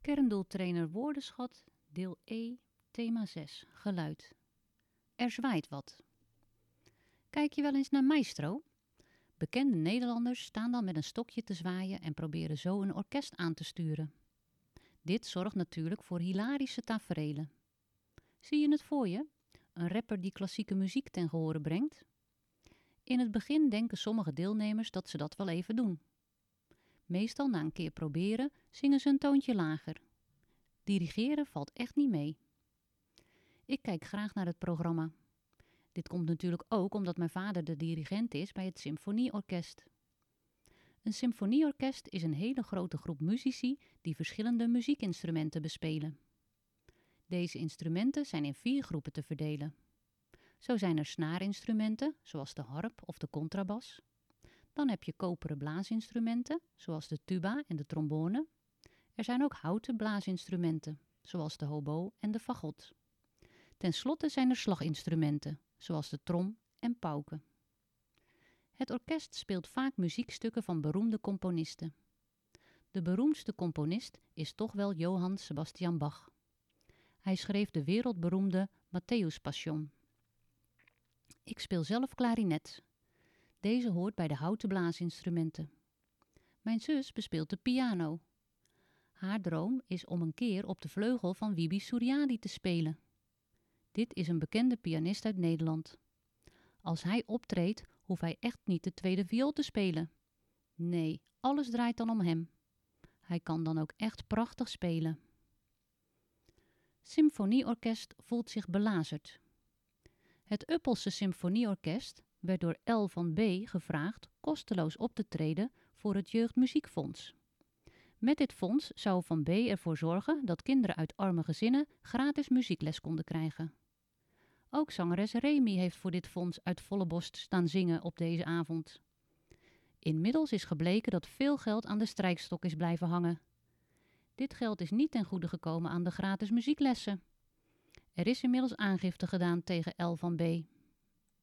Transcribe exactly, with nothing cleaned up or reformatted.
Kerndoeltrainer Woordenschat, deel E, thema zes, geluid. Er zwaait wat. Kijk je wel eens naar Maestro? Bekende Nederlanders staan dan met een stokje te zwaaien en proberen zo een orkest aan te sturen. Dit zorgt natuurlijk voor hilarische taferelen. Zie je het voor je? Een rapper die klassieke muziek ten gehore brengt? In het begin denken sommige deelnemers dat ze dat wel even doen. Meestal na een keer proberen zingen ze een toontje lager. Dirigeren valt echt niet mee. Ik kijk graag naar het programma. Dit komt natuurlijk ook omdat mijn vader de dirigent is bij het symfonieorkest. Een symfonieorkest is een hele grote groep muzici die verschillende muziekinstrumenten bespelen. Deze instrumenten zijn in vier groepen te verdelen. Zo zijn er snaarinstrumenten, zoals de harp of de contrabas. Dan heb je koperen blaasinstrumenten, zoals de tuba en de trombone. Er zijn ook houten blaasinstrumenten, zoals de hobo en de fagot. Ten slotte zijn er slaginstrumenten, zoals de trom en pauken. Het orkest speelt vaak muziekstukken van beroemde componisten. De beroemdste componist is toch wel Johann Sebastian Bach. Hij schreef de wereldberoemde Matthäus Passion. Ik speel zelf klarinet. Deze hoort bij de houten blaasinstrumenten. Mijn zus bespeelt de piano. Haar droom is om een keer op de vleugel van Wibi Suryadi te spelen. Dit is een bekende pianist uit Nederland. Als hij optreedt, hoeft hij echt niet de tweede viool te spelen. Nee, alles draait dan om hem. Hij kan dan ook echt prachtig spelen. Symfonieorkest voelt zich belazerd. Het Uppelse Symfonieorkest werd door L. van B. gevraagd kosteloos op te treden voor het Jeugdmuziekfonds. Met dit fonds zou Van B. ervoor zorgen dat kinderen uit arme gezinnen gratis muziekles konden krijgen. Ook zangeres Remy heeft voor dit fonds uit volle borst staan zingen op deze avond. Inmiddels is gebleken dat veel geld aan de strijkstok is blijven hangen. Dit geld is niet ten goede gekomen aan de gratis muzieklessen. Er is inmiddels aangifte gedaan tegen L. van B.